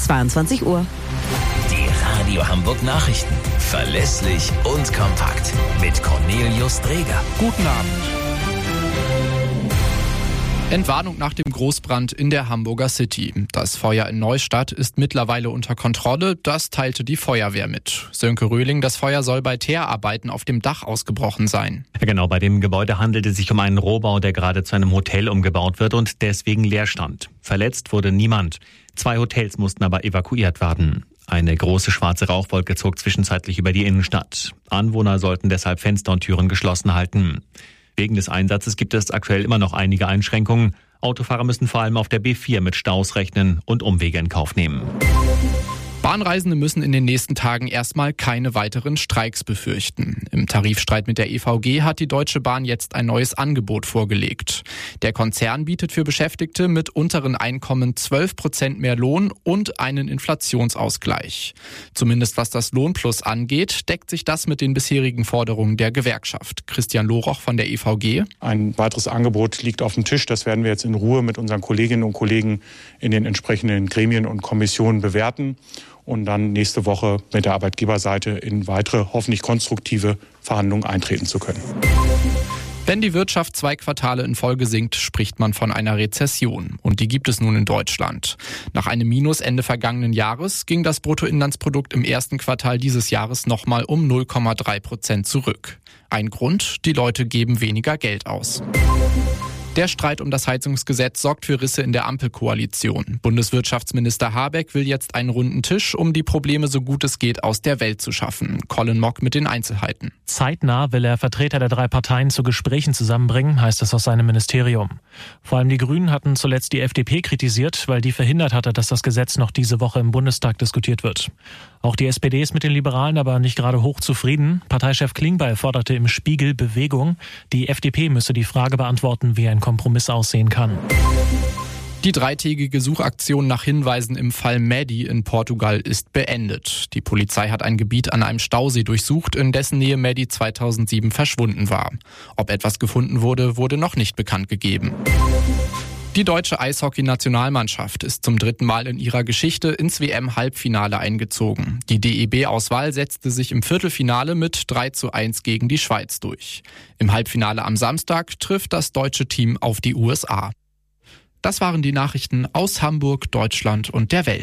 22 Uhr. Die Radio Hamburg Nachrichten. Verlässlich und kompakt. Mit Cornelius Dreger. Guten Abend. Entwarnung nach dem Großbrand in der Hamburger City. Das Feuer in Neustadt ist mittlerweile unter Kontrolle, das teilte die Feuerwehr mit. Sönke Röhling, das Feuer soll bei Teerarbeiten auf dem Dach ausgebrochen sein. Ja, genau, bei dem Gebäude handelte es sich um einen Rohbau, der gerade zu einem Hotel umgebaut wird und deswegen leer stand. Verletzt wurde niemand. 2 Hotels mussten aber evakuiert werden. Eine große schwarze Rauchwolke zog zwischenzeitlich über die Innenstadt. Anwohner sollten deshalb Fenster und Türen geschlossen halten. Wegen des Einsatzes gibt es aktuell immer noch einige Einschränkungen. Autofahrer müssen vor allem auf der B4 mit Staus rechnen und Umwege in Kauf nehmen. Bahnreisende müssen in den nächsten Tagen erstmal keine weiteren Streiks befürchten. Im Tarifstreit mit der EVG hat die Deutsche Bahn jetzt ein neues Angebot vorgelegt. Der Konzern bietet für Beschäftigte mit unteren Einkommen 12% mehr Lohn und einen Inflationsausgleich. Zumindest was das Lohnplus angeht, deckt sich das mit den bisherigen Forderungen der Gewerkschaft. Christian Loroch von der EVG. Ein weiteres Angebot liegt auf dem Tisch. Das werden wir jetzt in Ruhe mit unseren Kolleginnen und Kollegen in den entsprechenden Gremien und Kommissionen bewerten und dann nächste Woche mit der Arbeitgeberseite in weitere, hoffentlich konstruktive Verhandlungen eintreten zu können. Wenn die Wirtschaft 2 Quartale in Folge sinkt, spricht man von einer Rezession. Und die gibt es nun in Deutschland. Nach einem Minus Ende vergangenen Jahres ging das Bruttoinlandsprodukt im ersten Quartal dieses Jahres nochmal um 0,3% zurück. Ein Grund, die Leute geben weniger Geld aus. Der Streit um das Heizungsgesetz sorgt für Risse in der Ampelkoalition. Bundeswirtschaftsminister Habeck will jetzt einen runden Tisch, um die Probleme so gut es geht aus der Welt zu schaffen. Colin Mock mit den Einzelheiten. Zeitnah will er Vertreter der 3 Parteien zu Gesprächen zusammenbringen, heißt es aus seinem Ministerium. Vor allem die Grünen hatten zuletzt die FDP kritisiert, weil die verhindert hatte, dass das Gesetz noch diese Woche im Bundestag diskutiert wird. Auch die SPD ist mit den Liberalen aber nicht gerade hoch zufrieden. Parteichef Klingbeil forderte im Spiegel Bewegung. Die FDP müsse die Frage beantworten, wie ein Kompromiss aussehen kann. Die 3-tägige Suchaktion nach Hinweisen im Fall Maddie in Portugal ist beendet. Die Polizei hat ein Gebiet an einem Stausee durchsucht, in dessen Nähe Maddie 2007 verschwunden war. Ob etwas gefunden wurde, wurde noch nicht bekannt gegeben. Die deutsche Eishockey-Nationalmannschaft ist zum 3. Mal in ihrer Geschichte ins WM-Halbfinale eingezogen. Die DEB-Auswahl setzte sich im Viertelfinale mit 3:1 gegen die Schweiz durch. Im Halbfinale am Samstag trifft das deutsche Team auf die USA. Das waren die Nachrichten aus Hamburg, Deutschland und der Welt.